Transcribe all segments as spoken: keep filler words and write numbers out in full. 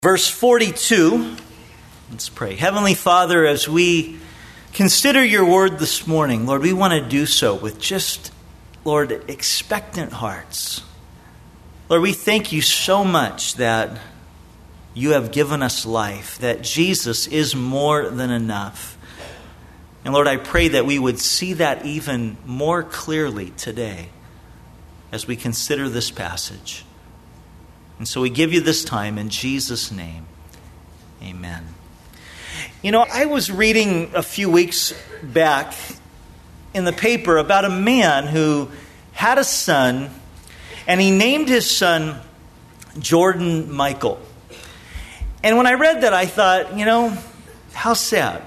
Verse forty-two, let's pray. Heavenly Father, as we consider your word this morning, Lord, we want to do so with just, Lord, expectant hearts. Lord, we thank you so much that you have given us life, that Jesus is more than enough. And Lord, I pray that we would see that even more clearly today as we consider this passage. And so we give you this time in Jesus' name. Amen. You know, I was reading a few weeks back in the paper about a man who had a son, and he named his son Jordan Michael. And when I read that, I thought, you know, how sad.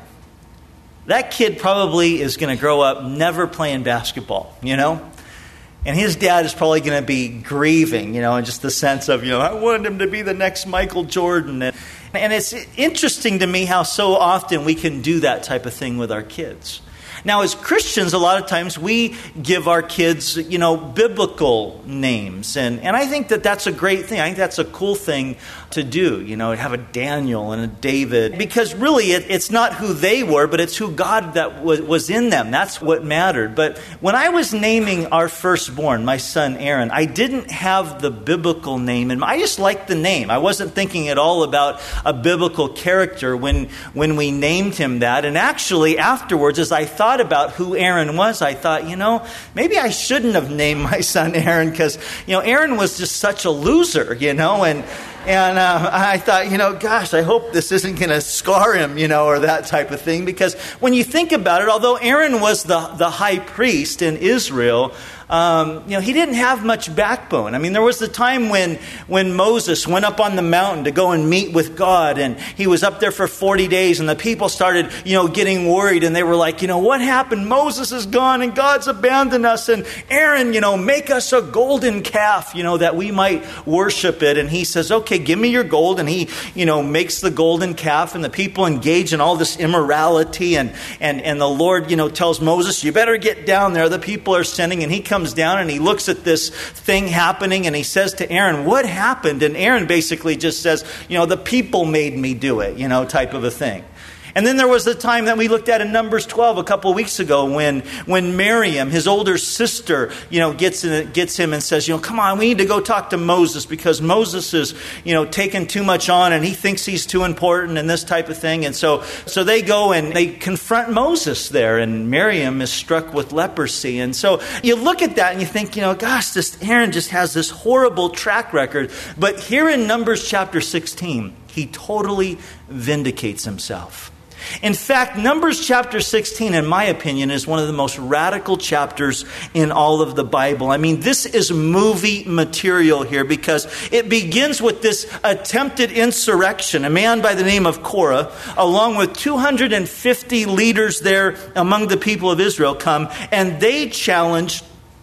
That kid probably is going to grow up never playing basketball, you know? And his dad is probably going to be grieving, you know, in just the sense of, you know, I wanted him to be the next Michael Jordan. And, and it's interesting to me how so often we can do that type of thing with our kids. Now, as Christians, a lot of times we give our kids, you know, biblical names. And, and I think that that's a great thing. I think that's a cool thing to do, you know, have a Daniel and a David. Because really, it, it's not who they were, but it's who God that was, was in them. That's what mattered. But when I was naming our firstborn, my son Aaron, I didn't have the biblical name. And I just liked the name. I wasn't thinking at all about a biblical character when, when we named him that. And actually, afterwards, as I thought about who Aaron was, I thought, you know, maybe I shouldn't have named my son Aaron because, you know, Aaron was just such a loser, you know, and and uh, I thought, you know, gosh, I hope this isn't going to scar him, you know, or that type of thing. Because when you think about it, although Aaron was the, the high priest in Israel, Um, you know, he didn't have much backbone. I mean, there was the time when when Moses went up on the mountain to go and meet with God, and he was up there for forty days, and the people started, you know, getting worried, and they were like, you know, what happened? Moses is gone, and God's abandoned us, and Aaron, you know, make us a golden calf, you know, that we might worship it. And he says, okay, give me your gold, and he, you know, makes the golden calf, and the people engage in all this immorality, and and and the Lord, you know, tells Moses, you better get down there. The people are sinning, and he comes comes down and he looks at this thing happening and he says to Aaron, what happened? And Aaron basically just says, you know, the people made me do it, you know, type of a thing. And then there was the time that we looked at in Numbers twelve a couple of weeks ago when when Miriam, his older sister, you know, gets in, gets him and says, you know, come on, we need to go talk to Moses because Moses is, you know, taking too much on and he thinks he's too important and this type of thing. And so so they go and they confront Moses there, and Miriam is struck with leprosy. And so you look at that and you think, you know, gosh, this Aaron just has this horrible track record. But here in Numbers chapter sixteen, he totally vindicates himself. In fact, Numbers chapter sixteen, in my opinion, is one of the most radical chapters in all of the Bible. I mean, this is movie material here because it begins with this attempted insurrection. A man by the name of Korah, along with two hundred fifty leaders there among the people of Israel, come and they challenge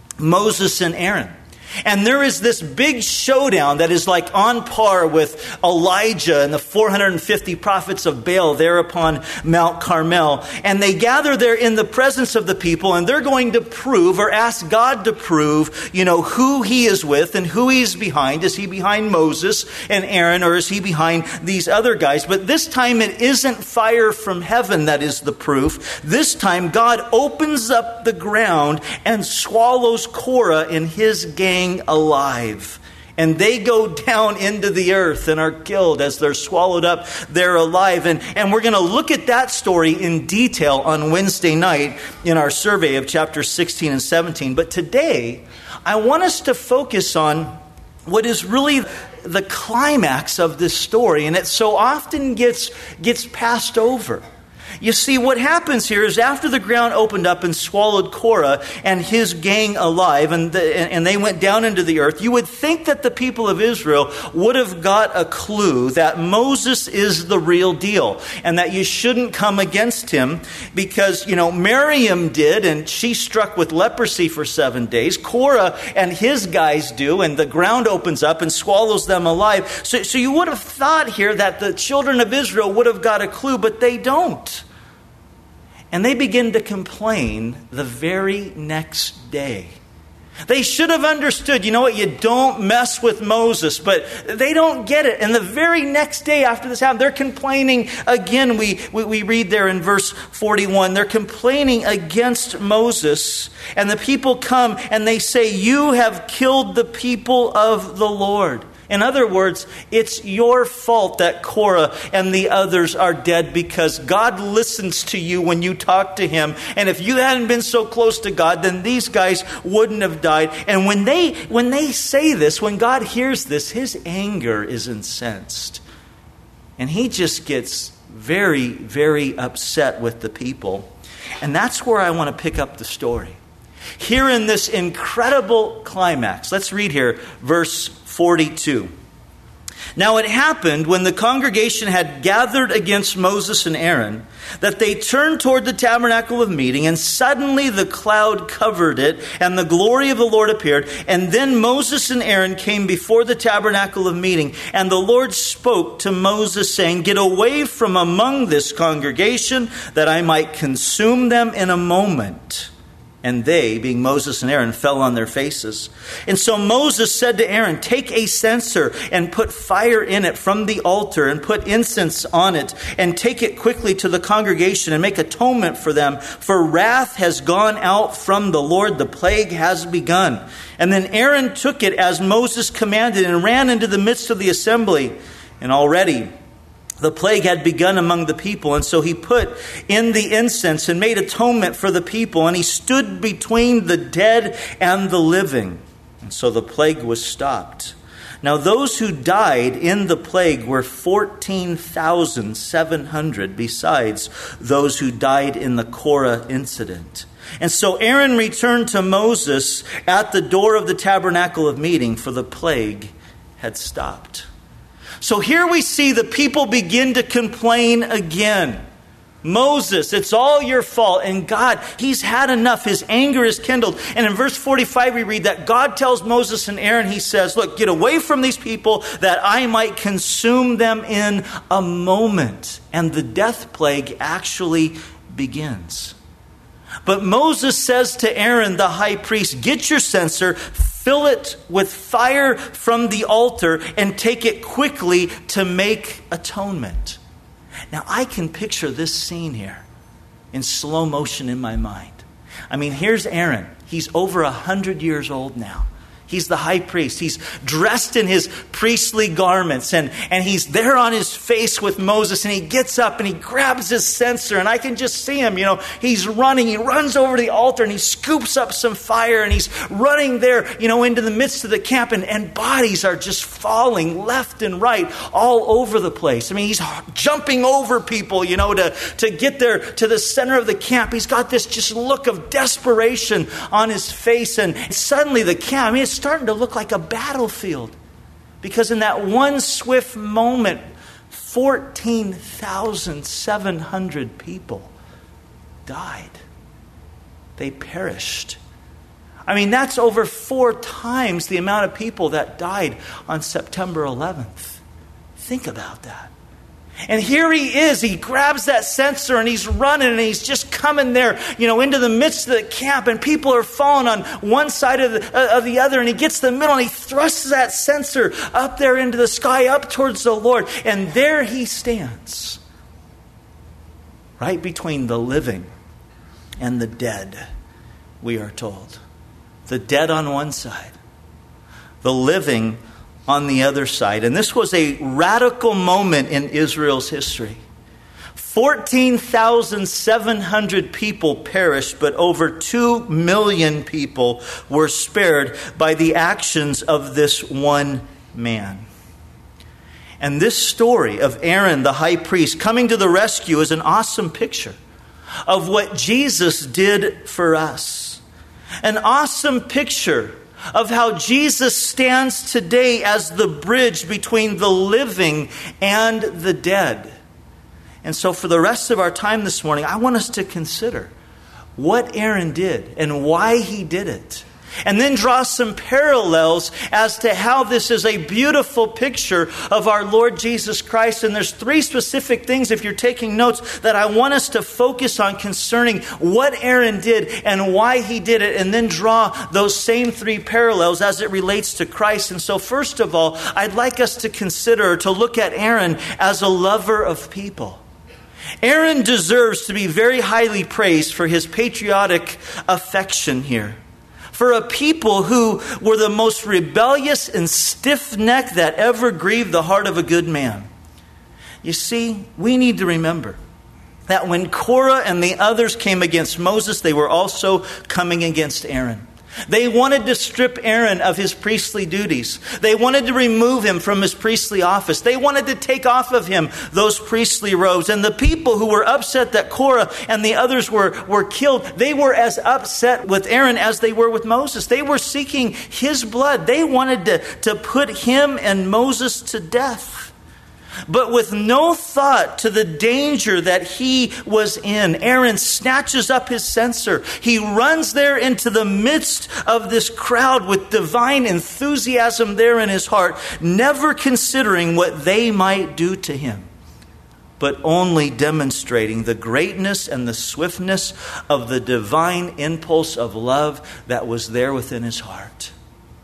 Moses and Aaron. And there is this big showdown that is like on par with Elijah and the four hundred fifty prophets of Baal there upon Mount Carmel. And they gather there in the presence of the people, and they're going to prove or ask God to prove, you know, who he is with and who he's behind. Is he behind Moses and Aaron, or is he behind these other guys? But this time it isn't fire from heaven that is the proof. This time God opens up the ground and swallows Korah and his gang alive. And they go down into the earth and are killed as they're swallowed up. They're alive. And, and we're going to look at that story in detail on Wednesday night in our survey of chapters sixteen and seventeen. But today, I want us to focus on what is really the climax of this story. And it so often gets, gets passed over. You see, what happens here is after the ground opened up and swallowed Korah and his gang alive, and, the, and they went down into the earth, you would think that the people of Israel would have got a clue that Moses is the real deal and that you shouldn't come against him because, you know, Miriam did, and she struck with leprosy for seven days. Korah and his guys do, and the ground opens up and swallows them alive. So, so you would have thought here that the children of Israel would have got a clue, but they don't. And they begin to complain the very next day. They should have understood, you know what, you don't mess with Moses, but they don't get it. And the very next day after this happened, they're complaining again. We, we, we read there in verse forty-one, they're complaining against Moses. And the people come and they say, you have killed the people of the Lord. In other words, it's your fault that Korah and the others are dead because God listens to you when you talk to him. And if you hadn't been so close to God, then these guys wouldn't have died. And when they when they say this, when God hears this, his anger is incensed. And he just gets very, very upset with the people. And that's where I want to pick up the story. Here in this incredible climax, let's read here, verse forty-two. Now it happened when the congregation had gathered against Moses and Aaron that they turned toward the tabernacle of meeting, and suddenly the cloud covered it, and the glory of the Lord appeared. And then Moses and Aaron came before the tabernacle of meeting, and the Lord spoke to Moses, saying, get away from among this congregation, that I might consume them in a moment. And they, being Moses and Aaron, fell on their faces. And so Moses said to Aaron, take a censer and put fire in it from the altar and put incense on it and take it quickly to the congregation and make atonement for them. For wrath has gone out from the Lord. The plague has begun. And then Aaron took it as Moses commanded and ran into the midst of the assembly. And already the plague had begun among the people, and so he put in the incense and made atonement for the people, and he stood between the dead and the living. And so the plague was stopped. Now those who died in the plague were fourteen thousand seven hundred, besides those who died in the Korah incident. And so Aaron returned to Moses at the door of the tabernacle of meeting, for the plague had stopped. So here we see the people begin to complain again. Moses, it's all your fault. And God, he's had enough. His anger is kindled. And in verse forty-five, we read that God tells Moses and Aaron, he says, look, get away from these people that I might consume them in a moment. And the death plague actually begins. But Moses says to Aaron, the high priest, get your censer, fill it with fire from the altar, and take it quickly to make atonement. Now, I can picture this scene here in slow motion in my mind. I mean, here's Aaron. He's over a hundred years old now. He's the high priest. He's dressed in his priestly garments, and, and he's there on his face with Moses, and he gets up and he grabs his censer, and I can just see him, you know, he's running. He runs over to the altar and he scoops up some fire, and he's running there, you know, into the midst of the camp, and, and bodies are just falling left and right all over the place. I mean, he's jumping over people, you know, to, to get there to the center of the camp. He's got this just look of desperation on his face, and suddenly the camp, I mean, it's starting to look like a battlefield, because in that one swift moment, fourteen thousand seven hundred people died. They perished. I mean, that's over four times the amount of people that died on September eleventh. Think about that. And here he is. He grabs that censer and he's running, and he's just coming there, you know, into the midst of the camp, and people are falling on one side of the, uh, of the other, and he gets to the middle and he thrusts that censer up there into the sky, up towards the Lord. And there he stands, right between the living and the dead, we are told. The dead on one side, the living on the other side. And this was a radical moment in Israel's history. fourteen thousand seven hundred people perished, but over two million people were spared by the actions of this one man. And this story of Aaron, the high priest, coming to the rescue is an awesome picture of what Jesus did for us. An awesome picture of how Jesus stands today as the bridge between the living and the dead. And so for the rest of our time this morning, I want us to consider what Aaron did and why he did it. And then draw some parallels as to how this is a beautiful picture of our Lord Jesus Christ. And there's three specific things, if you're taking notes, that I want us to focus on concerning what Aaron did and why he did it, and then draw those same three parallels as it relates to Christ. And so first of all, I'd like us to consider, to look at Aaron as a lover of people. Aaron deserves to be very highly praised for his patriotic affection here. For a people who were the most rebellious and stiff-necked that ever grieved the heart of a good man. You see, we need to remember that when Korah and the others came against Moses, they were also coming against Aaron. They wanted to strip Aaron of his priestly duties. They wanted to remove him from his priestly office. They wanted to take off of him those priestly robes. And the people who were upset that Korah and the others were, were killed, they were as upset with Aaron as they were with Moses. They were seeking his blood. They wanted to, to put him and Moses to death. But with no thought to the danger that he was in, Aaron snatches up his censer. He runs there into the midst of this crowd with divine enthusiasm there in his heart, never considering what they might do to him, but only demonstrating the greatness and the swiftness of the divine impulse of love that was there within his heart.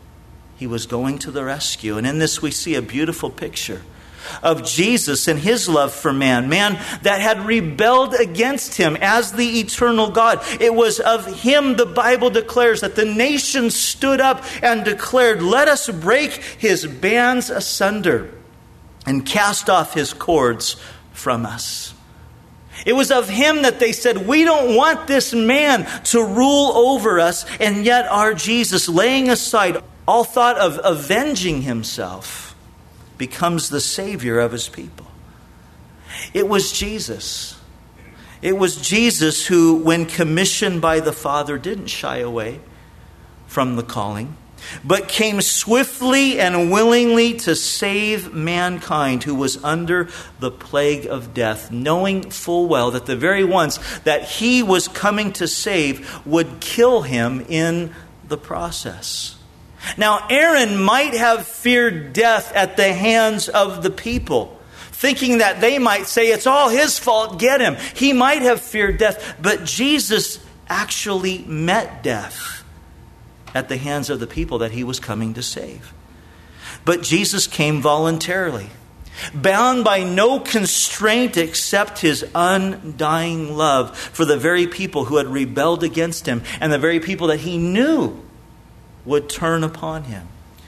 He was going to the rescue. And in this we see a beautiful picture of Jesus and his love for man, man that had rebelled against him as the eternal God. It was of him, the Bible declares, that the nations stood up and declared, "Let us break his bands asunder and cast off his cords from us." It was of him that they said, "We don't want this man to rule over us." And yet our Jesus, laying aside all thought of avenging himself, becomes the Savior of his people. It was Jesus. It was Jesus who, when commissioned by the Father, didn't shy away from the calling, but came swiftly and willingly to save mankind who was under the plague of death, knowing full well that the very ones that he was coming to save would kill him in the process. Now, Aaron might have feared death at the hands of the people, thinking that they might say, "It's all his fault, get him." He might have feared death, but Jesus actually met death at the hands of the people that he was coming to save. But Jesus came voluntarily, bound by no constraint except his undying love for the very people who had rebelled against him and the very people that he knew would turn upon him.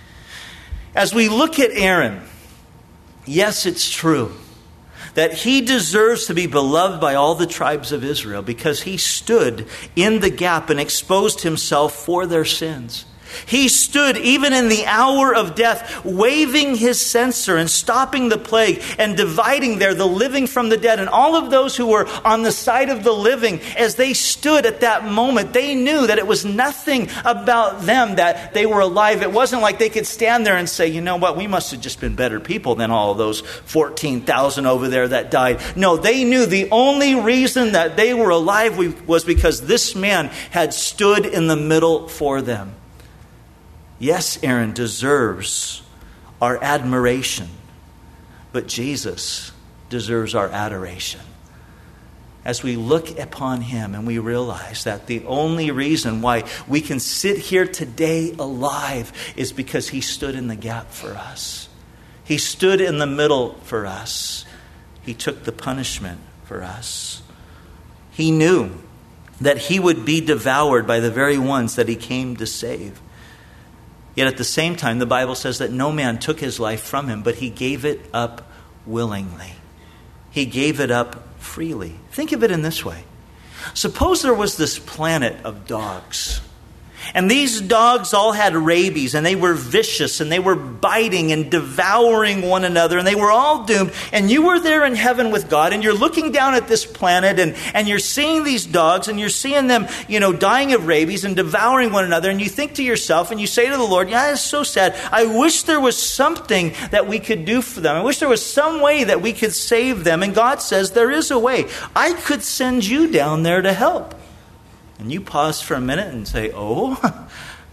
As we look at Aaron, yes, it's true that he deserves to be beloved by all the tribes of Israel because he stood in the gap and exposed himself for their sins. He stood even in the hour of death, waving his censer and stopping the plague and dividing there the living from the dead. And all of those who were on the side of the living, as they stood at that moment, they knew that it was nothing about them that they were alive. It wasn't like they could stand there and say, "You know what, we must have just been better people than all of those fourteen thousand over there that died." No, they knew the only reason that they were alive was because this man had stood in the middle for them. Yes, Aaron deserves our admiration, but Jesus deserves our adoration. As we look upon him and we realize that the only reason why we can sit here today alive is because he stood in the gap for us. He stood in the middle for us. He took the punishment for us. He knew that he would be devoured by the very ones that he came to save. Yet at the same time, the Bible says that no man took his life from him, but he gave it up willingly. He gave it up freely. Think of it in this way. Suppose there was this planet of dogs. And these dogs all had rabies, and they were vicious, and they were biting and devouring one another, and they were all doomed. And you were there in heaven with God, and you're looking down at this planet, and, and you're seeing these dogs, and you're seeing them, you know, dying of rabies and devouring one another. And you think to yourself, and you say to the Lord, "Yeah, it's so sad. I wish there was something that we could do for them. I wish there was some way that we could save them." And God says, "There is a way. I could send you down there to help." And you pause for a minute and say, "Oh,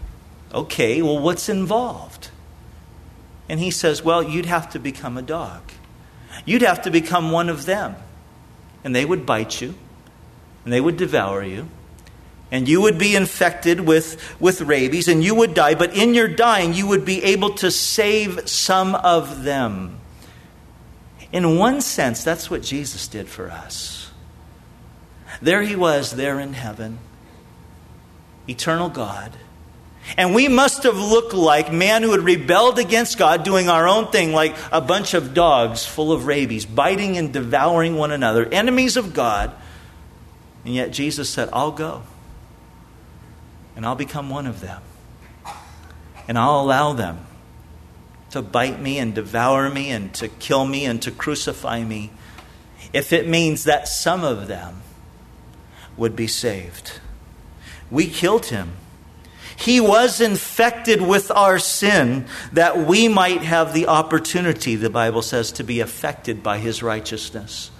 Okay, well, what's involved? And he says, well, you'd have to become a dog. You'd have to become one of them. And they would bite you, and they would devour you, and you would be infected with, with rabies, and you would die. But in your dying, you would be able to save some of them. In one sense, that's what Jesus did for us. There he was, there in heaven, eternal God. And we must have looked like man who had rebelled against God, doing our own thing, like a bunch of dogs full of rabies, biting and devouring one another, enemies of God. And yet Jesus said, I'll go. And I'll become one of them. And I'll allow them to bite me and devour me and to kill me and to crucify me, if it means that some of them would be saved. We killed him. He was infected with our sin that we might have the opportunity, the Bible says, to be affected by his righteousness.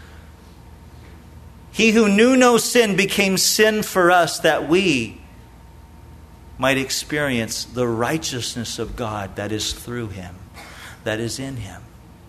He who knew no sin became sin for us that we might experience the righteousness of God that is through him, that is in him.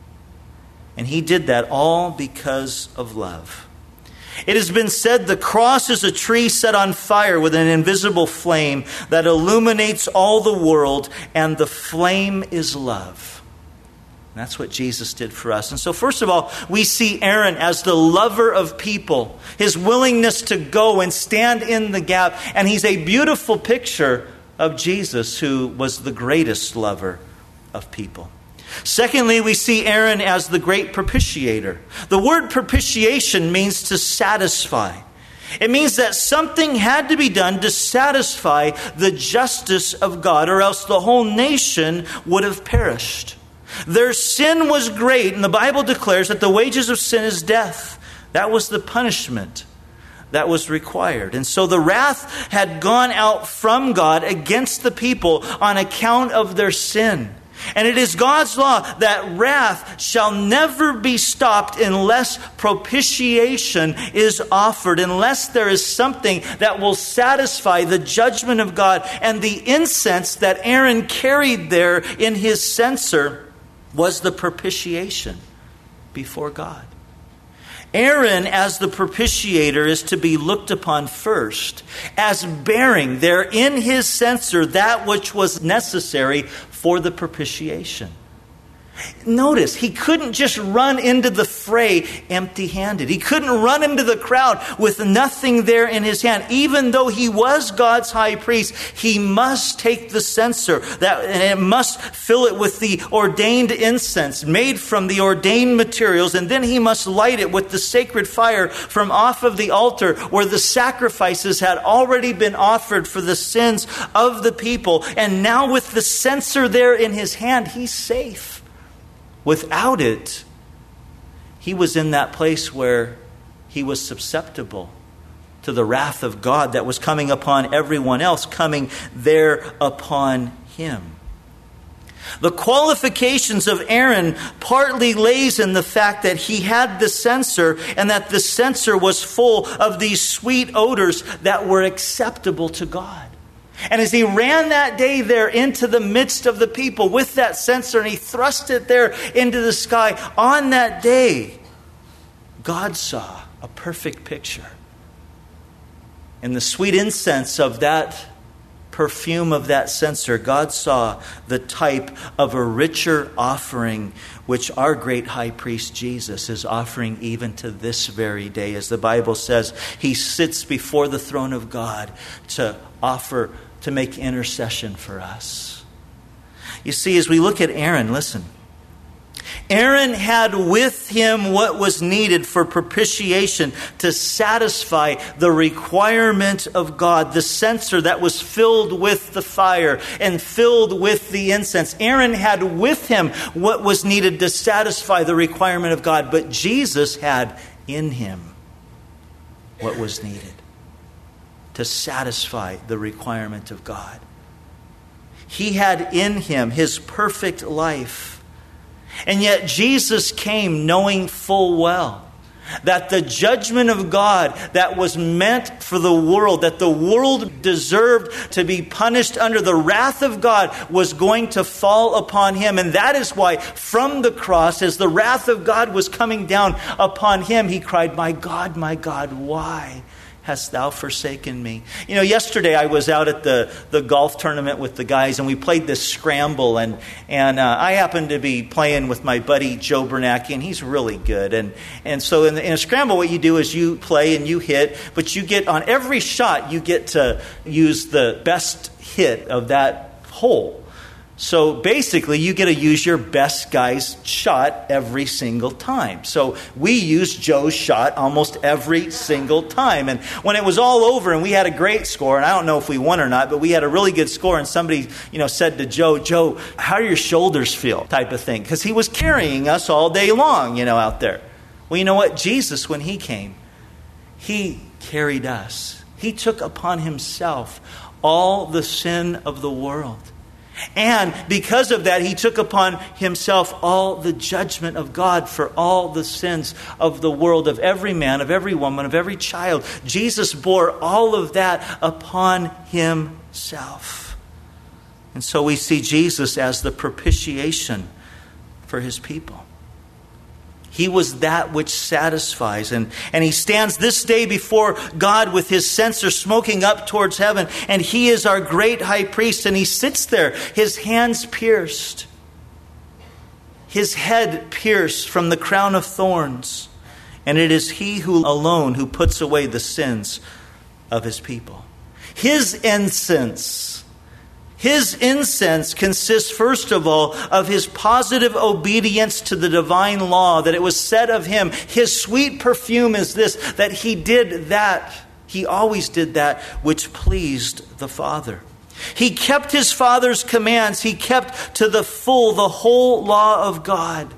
And he did that all because of love. It has been said the cross is a tree set on fire with an invisible flame that illuminates all the world, and the flame is love. And that's what Jesus did for us. And so first of all, we see Aaron as the lover of people, his willingness to go and stand in the gap. And he's a beautiful picture of Jesus, who was the greatest lover of people. Secondly, we see Aaron as the great propitiator. The word propitiation means to satisfy. It means that something had to be done to satisfy the justice of God, or else the whole nation would have perished. Their sin was great, and the Bible declares that the wages of sin is death. That was the punishment that was required. And so the wrath had gone out from God against the people on account of their sin. And it is God's law that wrath shall never be stopped unless propitiation is offered, unless there is something that will satisfy the judgment of God. And the incense that Aaron carried there in his censer was the propitiation before God. Aaron, as the propitiator, is to be looked upon first as bearing there in his censer that which was necessary for the propitiation. Notice, he couldn't just run into the fray empty-handed. He couldn't run into the crowd with nothing there in his hand. Even though he was God's high priest, he must take the censer that, and it must fill it with the ordained incense made from the ordained materials. And then he must light it with the sacred fire from off of the altar where the sacrifices had already been offered for the sins of the people. And now with the censer there in his hand, he's safe. Without it, he was in that place where he was susceptible to the wrath of God that was coming upon everyone else, coming there upon him. The qualifications of Aaron partly lays in the fact that he had the censer, and that the censer was full of these sweet odors that were acceptable to God. And as he ran that day there into the midst of the people with that censer, and he thrust it there into the sky, on that day, God saw a perfect picture. In the sweet incense of that perfume of that censer, God saw the type of a richer offering, which our great high priest Jesus is offering even to this very day. As the Bible says, he sits before the throne of God to offer, to make intercession for us. You see, as we look at Aaron, listen. Aaron had with him what was needed for propitiation to satisfy the requirement of God. The censer that was filled with the fire and filled with the incense. Aaron had with him what was needed to satisfy the requirement of God. But Jesus had in him what was needed to satisfy the requirement of God. He had in him his perfect life. And yet Jesus came knowing full well that the judgment of God that was meant for the world, that the world deserved to be punished under the wrath of God, was going to fall upon him. And that is why from the cross, as the wrath of God was coming down upon him, he cried, "My God, my God, why hast thou forsaken me?" You know, yesterday I was out at the, the golf tournament with the guys, and we played this scramble, and and uh, I happened to be playing with my buddy Joe Bernacki, and he's really good. And and so in, the, in a scramble, what you do is you play and you hit, but you get on every shot, you get to use the best hit of that hole. So basically, you get to use your best guy's shot every single time. So we used Joe's shot almost every single time. And when it was all over and we had a great score, and I don't know if we won or not, but we had a really good score, and somebody, you know, said to Joe, "Joe, how do your shoulders feel?" type of thing. Because he was carrying us all day long, you know, out there. Well, you know what? Jesus, when he came, he carried us. He took upon himself all the sin of the world. And because of that, he took upon himself all the judgment of God for all the sins of the world, of every man, of every woman, of every child. Jesus bore all of that upon himself. And so we see Jesus as the propitiation for his people. He was that which satisfies. And, and he stands this day before God with his censer smoking up towards heaven. And he is our great high priest. And he sits there, his hands pierced, his head pierced from the crown of thorns. And it is he who alone who puts away the sins of his people. His incense. His incense consists, first of all, of his positive obedience to the divine law, that it was said of him. His sweet perfume is this, that he did that. He always did that which pleased the Father. He kept his Father's commands. He kept to the full the whole law of God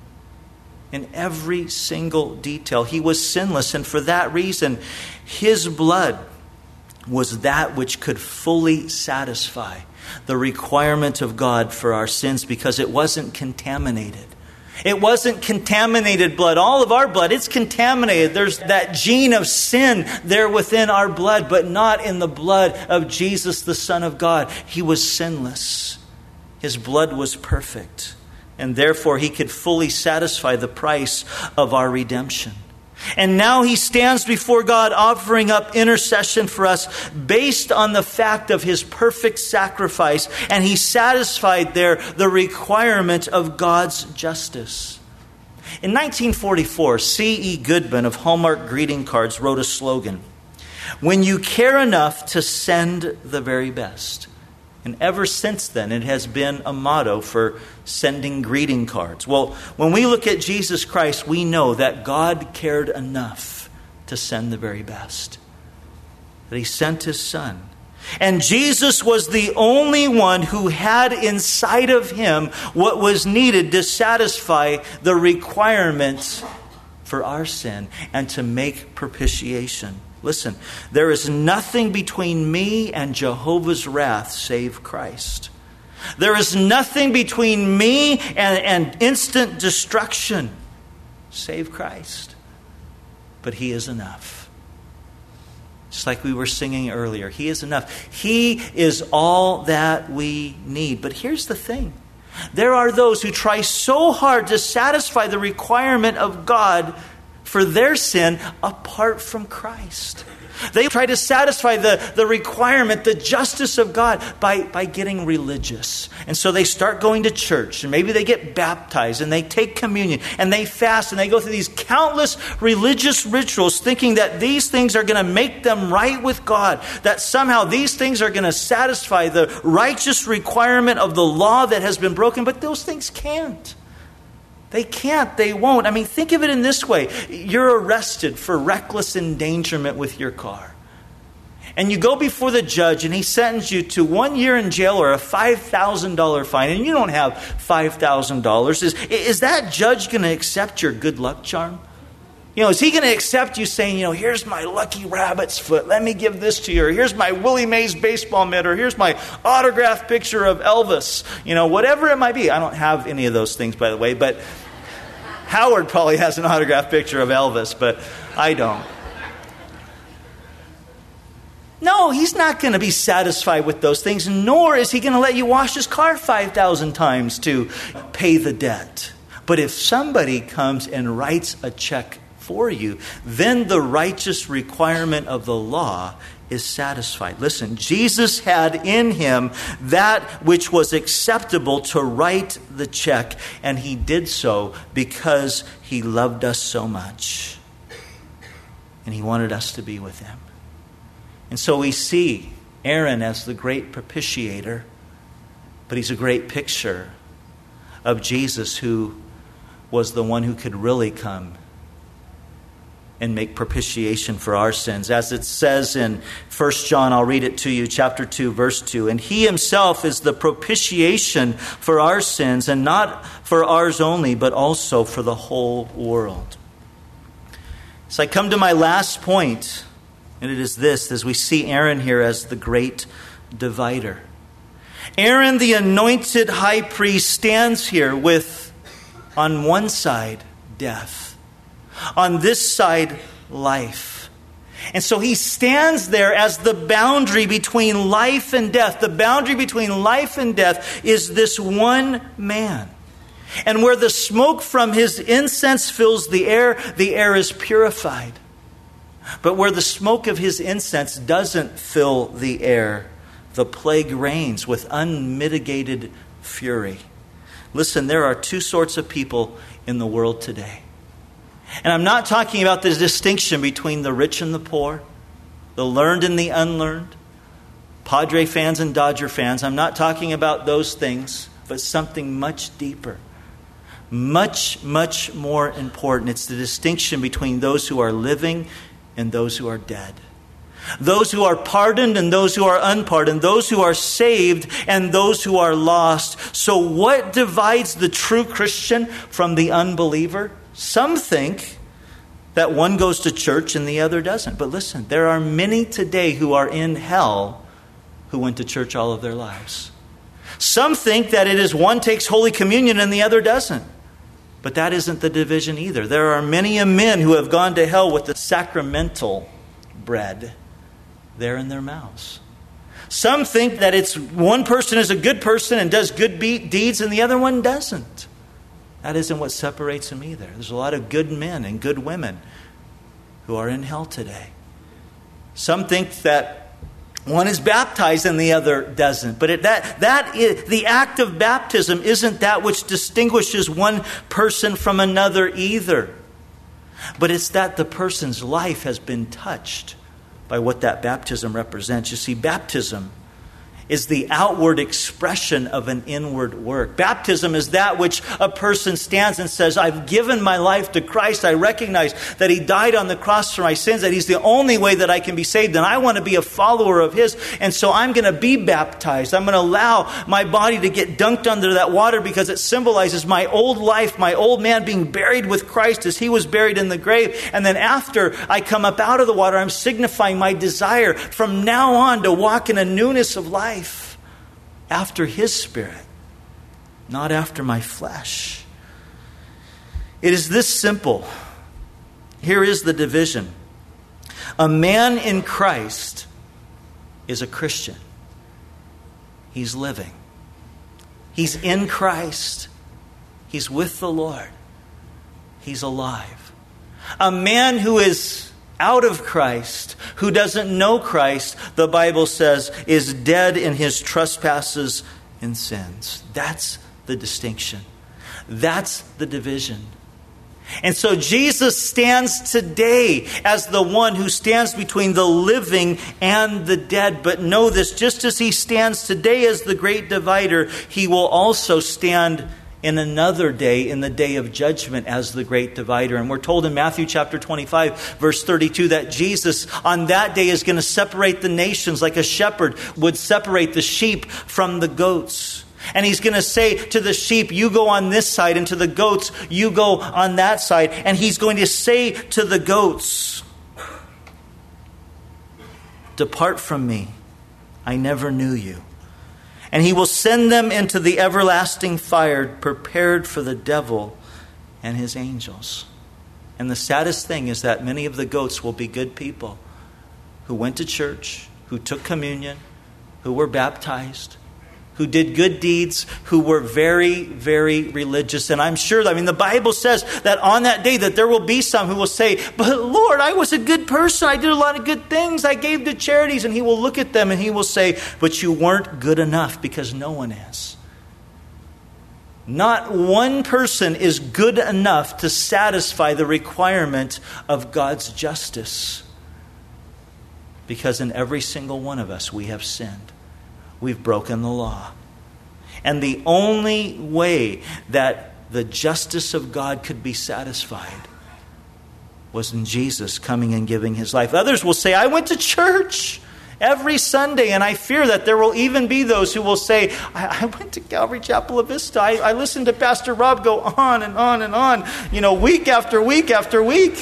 in every single detail. He was sinless, and for that reason, his blood was that which could fully satisfy the requirement of God for our sins, because it wasn't contaminated. It wasn't contaminated blood. All of our blood, it's contaminated. There's that gene of sin there within our blood, but not in the blood of Jesus, the Son of God. He was sinless. His blood was perfect, and therefore he could fully satisfy the price of our redemption. And now he stands before God offering up intercession for us based on the fact of his perfect sacrifice. And he satisfied there the requirement of God's justice. In nineteen forty-four, C E Goodman of Hallmark Greeting Cards wrote a slogan: "When you care enough to send the very best." And ever since then, it has been a motto for sending greeting cards. Well, when we look at Jesus Christ, we know that God cared enough to send the very best. That he sent his Son. And Jesus was the only one who had inside of him what was needed to satisfy the requirements for our sin and to make propitiation. Listen, there is nothing between me and Jehovah's wrath save Christ. There is nothing between me and, and instant destruction save Christ. But he is enough. Just like we were singing earlier, he is enough. He is all that we need. But here's the thing. There are those who try so hard to satisfy the requirement of God for their sin apart from Christ. They try to satisfy the, the requirement, the justice of God by, by getting religious. And so they start going to church, and maybe they get baptized and they take communion and they fast and they go through these countless religious rituals thinking that these things are going to make them right with God, that somehow these things are going to satisfy the righteous requirement of the law that has been broken. But those things can't. They can't. They won't. I mean, think of it in this way. You're arrested for reckless endangerment with your car. And you go before the judge and he sentences you to one year in jail or a five thousand dollars fine. And you don't have five thousand dollars. Is, is that judge going to accept your good luck charm? You know, is he going to accept you saying, you know, here's my lucky rabbit's foot. Let me give this to you. Or here's my Willie Mays baseball mitt. Or here's my autographed picture of Elvis. You know, whatever it might be. I don't have any of those things, by the way. But Howard probably has an autographed picture of Elvis, but I don't. No, he's not going to be satisfied with those things, nor is he going to let you wash his car five thousand times to pay the debt. But if somebody comes and writes a check for you, then the righteous requirement of the law is satisfied. Listen, Jesus had in him that which was acceptable to write the check, and he did so because he loved us so much. And he wanted us to be with him. And so we see Aaron as the great propitiator, but he's a great picture of Jesus, who was the one who could really come and make propitiation for our sins. As it says in First John, I'll read it to you, chapter two, verse two. And he himself is the propitiation for our sins, and not for ours only, but also for the whole world. So I come to my last point, and it is this, as we see Aaron here as the great divider. Aaron, the anointed high priest, stands here with, on one side, death. On this side, life. And so he stands there as the boundary between life and death. The boundary between life and death is this one man. And where the smoke from his incense fills the air, the air is purified. But where the smoke of his incense doesn't fill the air, the plague reigns with unmitigated fury. Listen, there are two sorts of people in the world today. And I'm not talking about the distinction between the rich and the poor, the learned and the unlearned, Padre fans and Dodger fans. I'm not talking about those things, but something much deeper, much, much more important. It's the distinction between those who are living and those who are dead. Those who are pardoned and those who are unpardoned. Those who are saved and those who are lost. So what divides the true Christian from the unbeliever? Some think that one goes to church and the other doesn't. But listen, there are many today who are in hell who went to church all of their lives. Some think that it is one takes Holy Communion and the other doesn't. But that isn't the division either. There are many men who have gone to hell with the sacramental bread there in their mouths. Some think that it's one person is a good person and does good be- deeds and the other one doesn't. That isn't what separates them either. There's a lot of good men and good women who are in hell today. Some think that one is baptized and the other doesn't. But it, that that is, the act of baptism isn't that which distinguishes one person from another either. But it's that the person's life has been touched by what that baptism represents. You see, baptism is the outward expression of an inward work. Baptism is that which a person stands and says, I've given my life to Christ. I recognize that He died on the cross for my sins, that He's the only way that I can be saved, and I want to be a follower of His. And so I'm going to be baptized. I'm going to allow my body to get dunked under that water because it symbolizes my old life, my old man being buried with Christ as He was buried in the grave. And then after I come up out of the water, I'm signifying my desire from now on to walk in a newness of life. After His Spirit, not after my flesh. It is this simple. Here is the division. A man in Christ is a Christian. He's living. He's in Christ. He's with the Lord. He's alive. A man who is out of Christ, who doesn't know Christ, the Bible says, is dead in his trespasses and sins. That's the distinction. That's the division. And so Jesus stands today as the one who stands between the living and the dead. But know this, just as He stands today as the great divider, He will also stand in another day, in the day of judgment, as the great divider. And we're told in Matthew chapter twenty-five, verse thirty-two, that Jesus on that day is going to separate the nations like a shepherd would separate the sheep from the goats. And He's going to say to the sheep, you go on this side, and to the goats, you go on that side. And He's going to say to the goats, depart from me, I never knew you. And He will send them into the everlasting fire prepared for the devil and his angels. And the saddest thing is that many of the goats will be good people who went to church, who took communion, who were baptized, who did good deeds, who were very, very religious. And I'm sure, I mean, the Bible says that on that day that there will be some who will say, but Lord, I was a good person. I did a lot of good things. I gave to charities. And he will look at them and he will say, but you weren't good enough, because no one is. Not one person is good enough to satisfy the requirement of God's justice. Because in every single one of us, we have sinned. We've broken the law. And the only way that the justice of God could be satisfied was in Jesus coming and giving his life. Others will say, I went to church every Sunday, and I fear that there will even be those who will say, I, I went to Calvary Chapel of Vista. I, I listened to Pastor Rob go on and on and on, you know, week after week after week.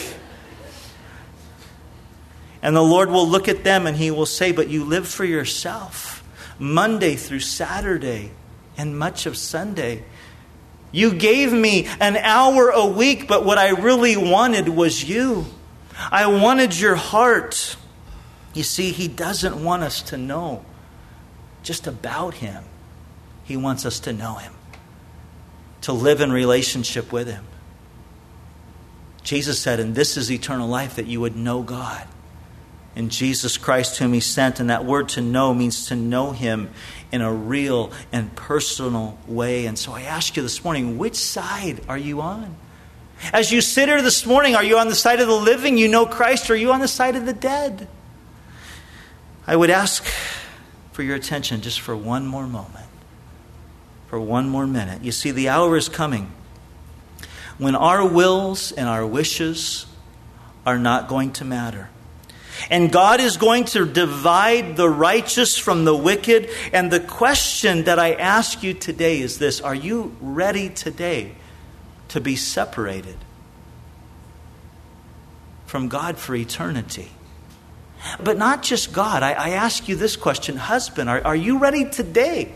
And the Lord will look at them and he will say, but you live for yourself. Monday through Saturday and much of Sunday. You gave me an hour a week, but what I really wanted was you. I wanted your heart. You see, he doesn't want us to know just about him. He wants us to know him, to live in relationship with him. Jesus said, and this is eternal life, that you would know God and Jesus Christ whom he sent. And that word to know means to know him in a real and personal way. And so I ask you this morning, which side are you on? As you sit here this morning, are you on the side of the living, you know Christ, or are you on the side of the dead? I would ask for your attention just for one more moment, for one more minute. You see, the hour is coming when our wills and our wishes are not going to matter. And God is going to divide the righteous from the wicked. And the question that I ask you today is this: are you ready today to be separated from God for eternity? But not just God. I, I ask you this question, husband, are, are you ready today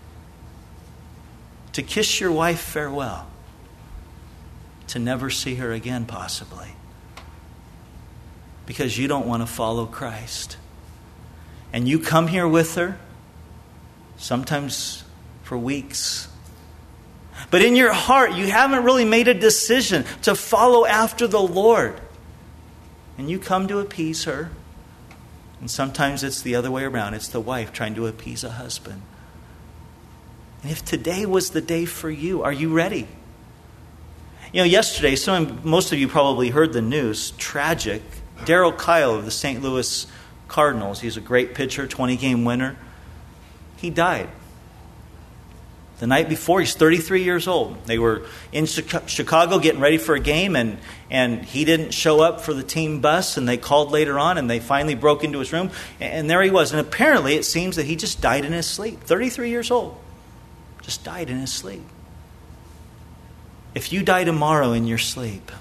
to kiss your wife farewell? To never see her again, possibly. Because you don't want to follow Christ. And you come here with her, sometimes for weeks. But in your heart, you haven't really made a decision to follow after the Lord. And you come to appease her. And sometimes it's the other way around. It's the wife trying to appease a husband. And if today was the day for you, are you ready? You know, yesterday, some, most of you probably heard the news, tragic. Darryl Kyle of the Saint Louis Cardinals, he's a great pitcher, twenty-game winner. He died. The night before, he's thirty-three years old. They were in Chicago getting ready for a game, and, and he didn't show up for the team bus, and they called later on, and they finally broke into his room, and there he was. And apparently, it seems that he just died in his sleep. thirty-three years old. Just died in his sleep. If you die tomorrow in your sleep,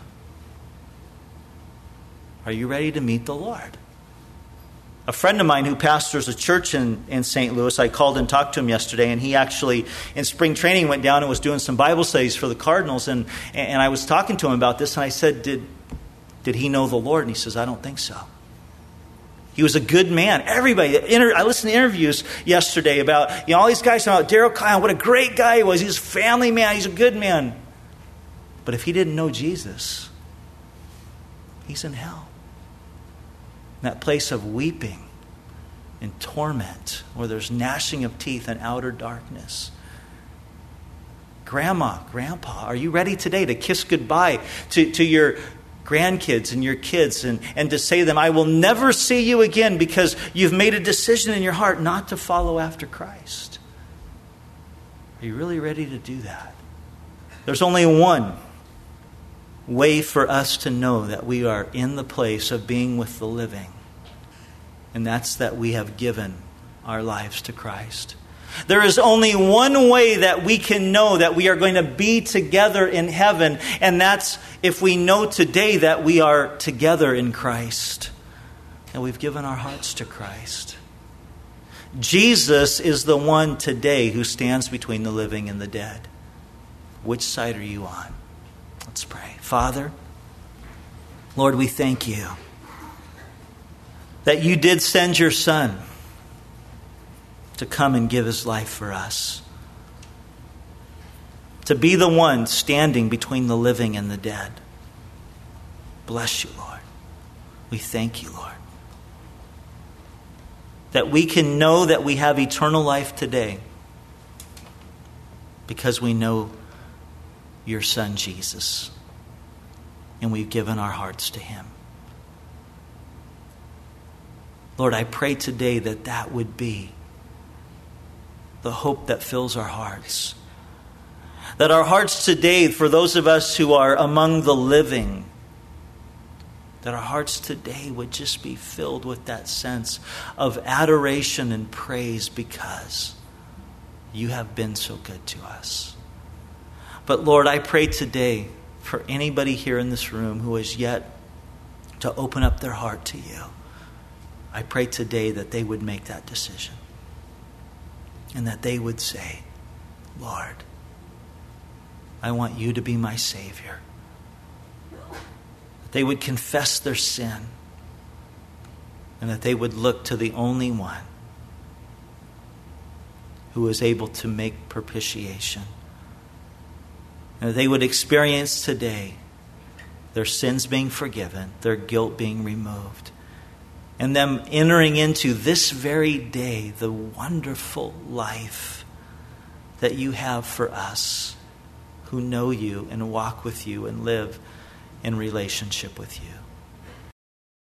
are you ready to meet the Lord? A friend of mine who pastors a church in, in Saint Louis, I called and talked to him yesterday, and he actually, in spring training, went down and was doing some Bible studies for the Cardinals, and, and I was talking to him about this, and I said, did, did he know the Lord? And he says, I don't think so. He was a good man. Everybody, I listened to interviews yesterday about, you know, all these guys talking about Darryl Kyle, what a great guy he was. He's a family man. He's a good man. But if he didn't know Jesus, he's in hell. That place of weeping and torment, where there's gnashing of teeth and outer darkness. Grandma, Grandpa, are you ready today to kiss goodbye to, to your grandkids and your kids and, and to say to them, I will never see you again, because you've made a decision in your heart not to follow after Christ? Are you really ready to do that? There's only one way for us to know that we are in the place of being with the living. And that's that we have given our lives to Christ. There is only one way that we can know that we are going to be together in heaven. And that's if we know today that we are together in Christ. And we've given our hearts to Christ. Jesus is the one today who stands between the living and the dead. Which side are you on? Let's pray. Father, Lord, we thank you that you did send your Son to come and give his life for us, to be the one standing between the living and the dead. Bless you, Lord. We thank you, Lord, that we can know that we have eternal life today because we know your Son, Jesus, and we've given our hearts to him. Lord, I pray today that that would be the hope that fills our hearts. That our hearts today, for those of us who are among the living, that our hearts today would just be filled with that sense of adoration and praise because you have been so good to us. But Lord, I pray today for anybody here in this room who has yet to open up their heart to you. I pray today that they would make that decision and that they would say, Lord, I want you to be my Savior. That they would confess their sin and that they would look to the only one who is able to make propitiation. And that they would experience today their sins being forgiven, their guilt being removed, and them entering into this very day the wonderful life that you have for us who know you and walk with you and live in relationship with you.